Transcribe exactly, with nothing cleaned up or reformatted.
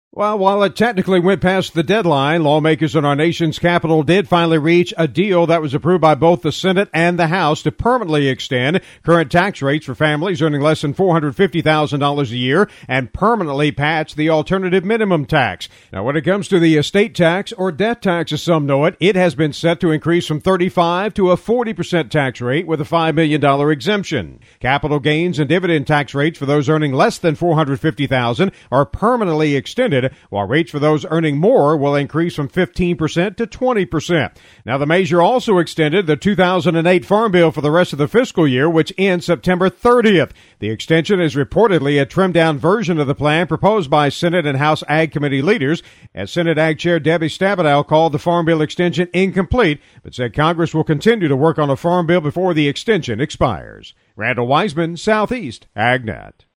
Well, while it technically went past the deadline, lawmakers in our nation's capital did finally reach a deal that was approved by both the Senate and the House to permanently extend current tax rates for families earning less than four hundred fifty thousand dollars a year and permanently patch the alternative minimum tax. Now, when it comes to the estate tax, or death tax as some know it, it has been set to increase from thirty-five to a forty percent tax rate with a five million dollars exemption. Capital gains and dividend tax rates for those earning less than four hundred fifty thousand dollars are permanently extended, while rates for those earning more will increase from fifteen percent to twenty percent. Now, the measure also extended the two thousand eight Farm Bill for the rest of the fiscal year, which ends September thirtieth. The extension is reportedly a trimmed-down version of the plan proposed by Senate and House Ag Committee leaders, as Senate Ag Chair Debbie Stabenow called the Farm Bill extension incomplete, but said Congress will continue to work on a farm bill before the extension expires. Randall Wiseman, Southeast AgNet.